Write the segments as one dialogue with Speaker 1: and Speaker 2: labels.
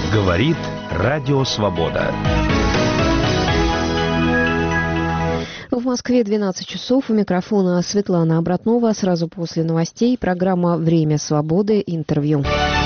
Speaker 1: Говорит Радио Свобода.
Speaker 2: В Москве 12 часов. У микрофона Светлана Обратнова. Сразу после новостей программа «Время свободы». Интервью.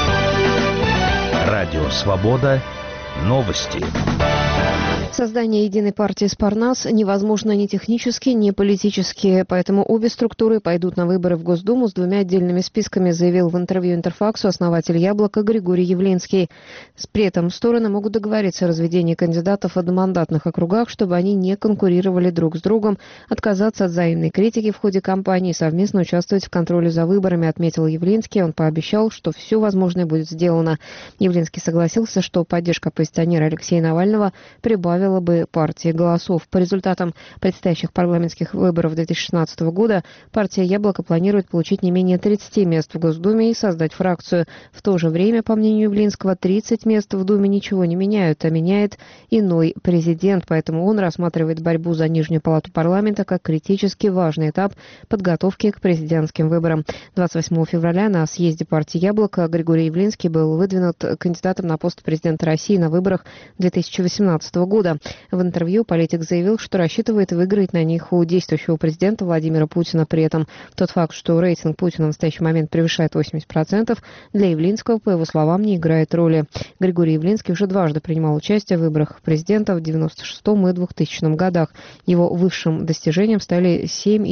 Speaker 1: Радио Свобода. Новости.
Speaker 2: Создание единой партии «Спарнас» невозможно ни технически, ни политически, поэтому обе структуры пойдут на выборы в Госдуму с двумя отдельными списками, заявил в интервью «Интерфаксу» основатель «Яблока» Григорий Явлинский. При этом стороны могут договориться о разведении кандидатов в одномандатных округах, чтобы они не конкурировали друг с другом, отказаться от взаимной критики в ходе кампании и совместно участвовать в контроле за выборами, отметил Явлинский. Он пообещал, что все возможное будет сделано. Явлинский согласился, что поддержка оппозиционера Алексея Навального прибавила бы партии голосов. По результатам предстоящих парламентских выборов 2016 года партия «Яблоко» планирует получить не менее 30 мест в Госдуме и создать фракцию. В то же время, по мнению Явлинского, 30 мест в Думе ничего не меняют, а меняет иной президент. Поэтому он рассматривает борьбу за нижнюю палату парламента как критически важный этап подготовки к президентским выборам. 28 февраля на съезде партии «Яблоко» Григорий Явлинский был выдвинут кандидатом на пост президента России на выборах 2018 года. В интервью политик заявил, что рассчитывает выиграть на них у действующего президента Владимира Путина. При этом тот факт, что рейтинг Путина в настоящий момент превышает 80%, для Явлинского, по его словам, не играет роли. Григорий Явлинский уже дважды принимал участие в выборах президента в 1996 и 2000 годах. Его высшим достижением стали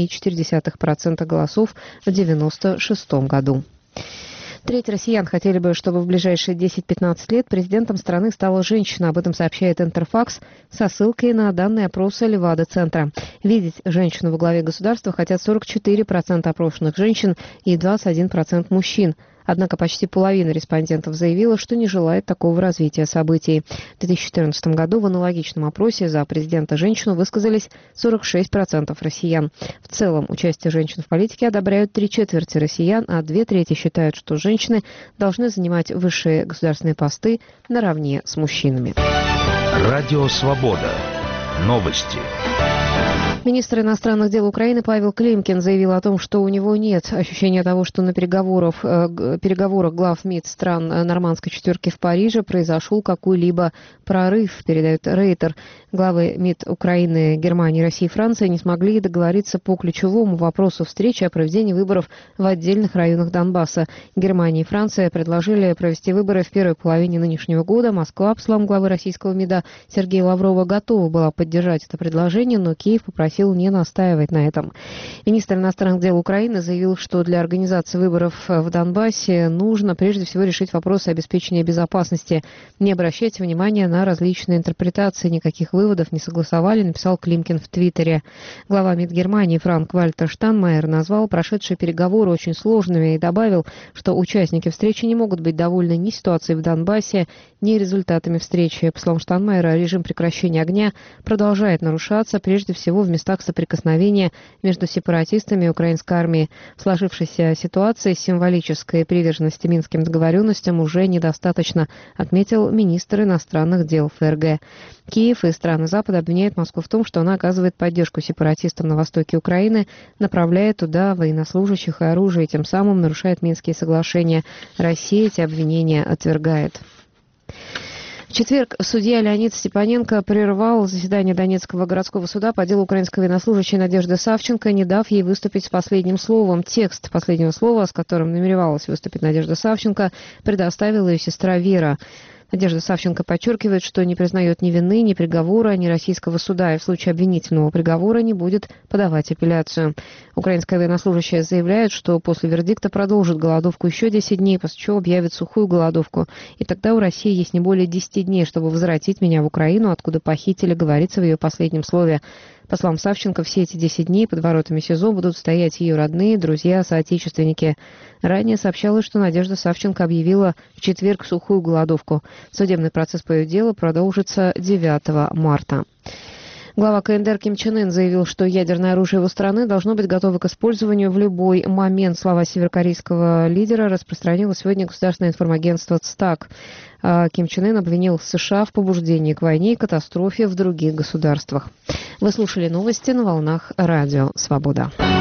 Speaker 2: 7,4% голосов в 1996 году. Треть россиян хотели бы, чтобы в ближайшие 10-15 лет президентом страны стала женщина. Об этом сообщает Интерфакс со ссылкой на данные опроса Левада-центра. Видеть женщину во главе государства хотят 44% опрошенных женщин и 21% мужчин. Однако почти половина респондентов заявила, что не желает такого развития событий. В 2014 году в аналогичном опросе за президента-женщину высказались 46% россиян. В целом, участие женщин в политике одобряют 3/4 россиян, а 2/3 считают, что женщины должны занимать высшие государственные посты наравне с мужчинами.
Speaker 1: Радио Свобода. Новости.
Speaker 2: Министр иностранных дел Украины Павел Климкин заявил о том, что у него нет ощущения того, что на переговорах глав МИД стран Нормандской четверки в Париже произошел какой-либо прорыв, передает Рейтер. Главы МИД Украины, Германии, России и Франции не смогли договориться по ключевому вопросу встречи о проведении выборов в отдельных районах Донбасса. Германия и Франция предложили провести выборы в первой половине нынешнего года. Москва, по словам главы российского МИДа Сергея Лаврова, готова была поддержать это предложение, но Киев попросил не настаивать на этом. Министр иностранных дел Украины заявил, что для организации выборов в Донбассе нужно прежде всего решить вопросы обеспечения безопасности. Не обращайте внимания на различные интерпретации, никаких выводов не согласовали, написал Климкин в Твиттере. Глава МИД Германии Франк-Вальтер Штайнмайер назвал прошедшие переговоры очень сложными и добавил, что участники встречи не могут быть довольны ни ситуацией в Донбассе, ни результатами встречи. По словам Штайнмайера, режим прекращения огня продолжает нарушаться, прежде всего в местах соприкосновения между сепаратистами и украинской армией. В сложившейся ситуации символической приверженности минским договоренностям уже недостаточно, отметил министр иностранных дел ФРГ. Киев и страны Запада обвиняют Москву в том, что она оказывает поддержку сепаратистам на востоке Украины, направляя туда военнослужащих и оружие, и тем самым нарушает Минские соглашения. Россия эти обвинения отвергает. В четверг судья Леонид Степаненко прервал заседание Донецкого городского суда по делу украинской военнослужащей Надежды Савченко, не дав ей выступить с последним словом. Текст последнего слова, с которым намеревалась выступить Надежда Савченко, предоставила ее сестра Вера. Надежда Савченко подчеркивает, что не признает ни вины, ни приговора, ни российского суда, и в случае обвинительного приговора не будет подавать апелляцию. Украинская военнослужащая заявляет, что после вердикта продолжит голодовку еще 10 дней, после чего объявит сухую голодовку. И тогда у России есть не более 10 дней, чтобы возвратить меня в Украину, откуда похитили, говорится в ее последнем слове. По словам Савченко, все эти 10 дней под воротами СИЗО будут стоять ее родные, друзья, соотечественники. Ранее сообщалось, что Надежда Савченко объявила в четверг сухую голодовку. Судебный процесс по ее делу продолжится 9 марта. Глава КНДР Ким Чен Ын заявил, что ядерное оружие его страны должно быть готово к использованию в любой момент. Слова северокорейского лидера распространило сегодня государственное информагентство ЦТАК. Ким Чен Ын обвинил США в побуждении к войне и катастрофе в других государствах. Вы слушали новости на волнах Радио Свобода.